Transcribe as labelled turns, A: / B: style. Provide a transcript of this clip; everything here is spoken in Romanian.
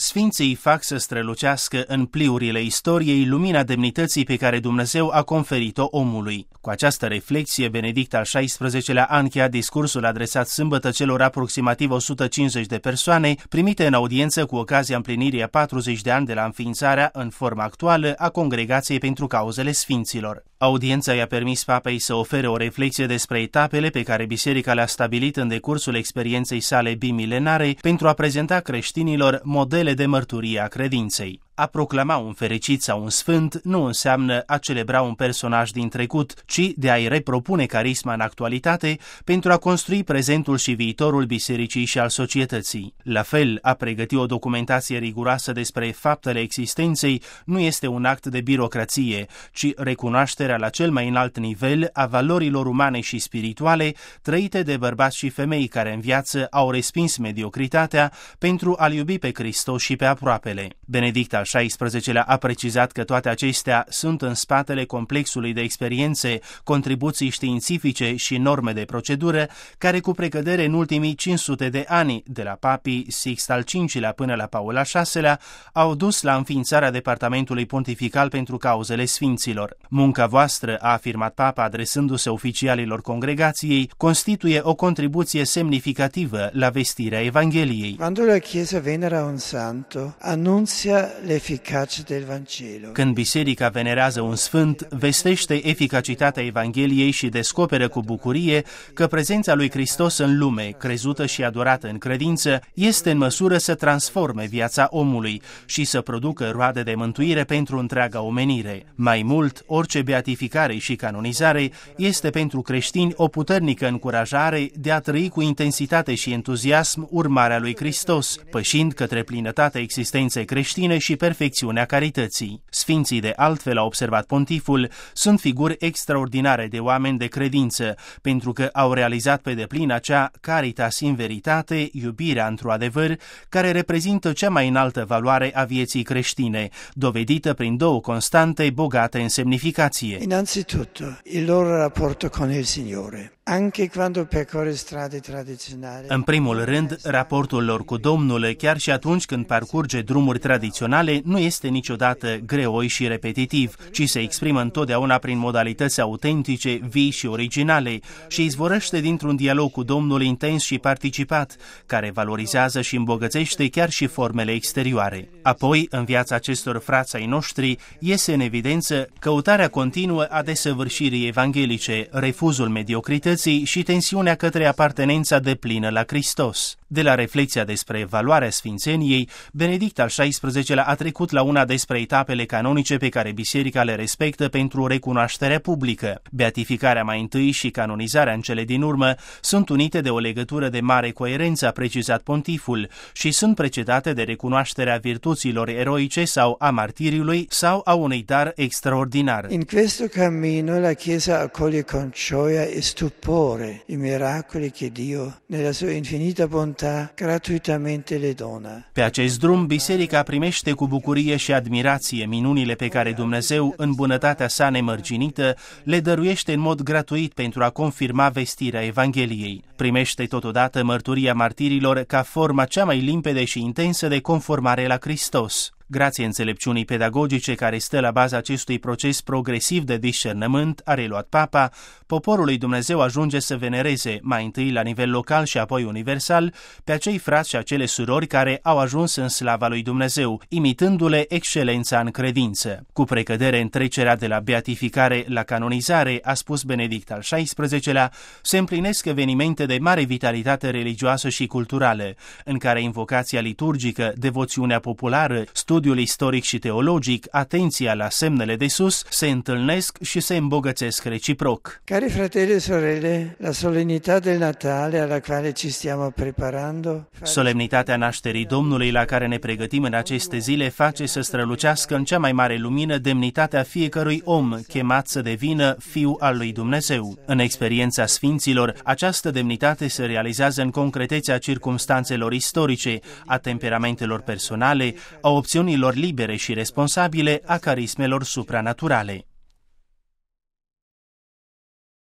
A: Sfinții fac să strălucească în pliurile istoriei lumina demnității pe care Dumnezeu a conferit-o omului. Cu această reflexie, Benedict al XVI-lea a încheiat discursul adresat sâmbătă celor aproximativ 150 de persoane primite în audiență cu ocazia împlinirii a 40 de ani de la înființarea în forma actuală a Congregației pentru Cauzele Sfinților. Audiența i-a permis papei să ofere o reflexie despre etapele pe care biserica le-a stabilit în decursul experienței sale bimilenare pentru a prezenta creștinilor modele de mărturie a credinței. A proclama un fericit sau un sfânt nu înseamnă a celebra un personaj din trecut, ci de a-i repropune carisma în actualitate pentru a construi prezentul și viitorul bisericii și al societății. La fel, a pregăti o documentație riguroasă despre faptele existenței nu este un act de birocrație, ci recunoașterea la cel mai înalt nivel a valorilor umane și spirituale trăite de bărbați și femei care în viață au respins mediocritatea pentru a-L iubi pe Hristos și pe aproapele. Benedict al XVI-lea a precizat că toate acestea sunt în spatele complexului de experiențe, contribuții științifice și norme de procedură, care cu precădere în ultimii 500 de ani, de la papii Sixt al V-lea până la Paul al VI-lea, au dus la înființarea Departamentului Pontifical pentru Cauzele Sfinților. Munca voastră, a afirmat papa adresându-se oficialilor congregației, constituie o contribuție semnificativă la vestirea Evangheliei.
B: Quando la Chiesa venera un santo, annunzia l'efficacia del Vangelo.
A: Când biserica venerează un sfânt, vestește eficacitatea Evangheliei și descoperă cu bucurie că prezența lui Hristos în lume, crezută și adorată în credință, este în măsură să transforme viața omului și să producă roade de mântuire pentru întreaga omenire. Mai mult, orice beatificare și canonizare este pentru creștini o puternică încurajare de a trăi cu intensitate și entuziasm urmarea lui Hristos, pășind către plinătatea existenței creștine și perfecțiunea carității. Sfinții, de altfel, a observat pontiful, sunt figuri extraordinare de oameni de credință, pentru că au realizat pe deplin acea caritas in veritate, iubirea într-o adevăr, care reprezintă cea mai înaltă valoare a vieții creștine, dovedită prin două constante bogate în semnificație.
B: Innanzitutto, il loro rapporto con il Signore. Anche quando percorre strade tradizionali.
A: În primul rând, raportul lor cu Domnul, chiar și atunci când parcurge drumuri tradiționale, nu este niciodată greoi și repetitiv, ci se exprimă întotdeauna prin modalități autentice, vii și originale și izvorăște dintr-un dialog cu Domnul intens și participat, care valorizează și îmbogățește chiar și formele exterioare. Apoi, în viața acestor frați ai noștri, iese în evidență căutarea continuă a desăvârșirii evanghelice, refuzul mediocrității și tensiunea către apartenența deplină la Hristos. De la reflexia despre valoarea sfințeniei, Benedict al XVI-lea a trecut la una despre etapele canonice pe care biserica le respectă pentru recunoașterea publică. Beatificarea mai întâi și canonizarea în cele din urmă sunt unite de o legătură de mare coerență, a precizat pontiful, și sunt precedate de recunoașterea virtuților eroice sau a martiriului sau a unui dar extraordinar.
B: In questo cammino la Chiesa accoglie con gioia e stupore i miracoli che Dio, nella sua infinita bontà, gratuitamente le dona.
A: Pe acest drum, biserica primește cu bucurie și admirație minunile pe care Dumnezeu, în bunătatea sa nemărginită, le dăruiește în mod gratuit pentru a confirma vestirea Evangheliei. Primește totodată mărturia martirilor ca forma cea mai limpede și intensă de conformare la Hristos. Grație înțelepciunii pedagogice care stă la baza acestui proces progresiv de discernământ, a reluat papa, poporul lui Dumnezeu ajunge să venereze, mai întâi la nivel local și apoi universal, pe acei frați și acele surori care au ajuns în slava lui Dumnezeu, imitându-le excelența în credință. Cu precădere în trecerea de la beatificare la canonizare, a spus Benedict al XVI-lea, se împlinesc evenimente de mare vitalitate religioasă și culturală, în care invocația liturgică, devoțiunea populară, studiul istoric și teologic, atenția la semnele de sus, se întâlnesc și se îmbogățesc reciproc.
B: Cari fratelli e sorelle, la solenità del Natale alla quale ci stiamo preparando.
A: Solemnitatea nașterii Domnului la care ne pregătim în aceste zile face să strălucească în cea mai mare lumină demnitatea fiecărui om chemat să devină fiu al lui Dumnezeu. În experiența sfinților, această demnitate se realizează în concretețea circumstanțelor istorice, a temperamentelor personale, a opțiunilor libere și responsabile, a carismelor supranaturale.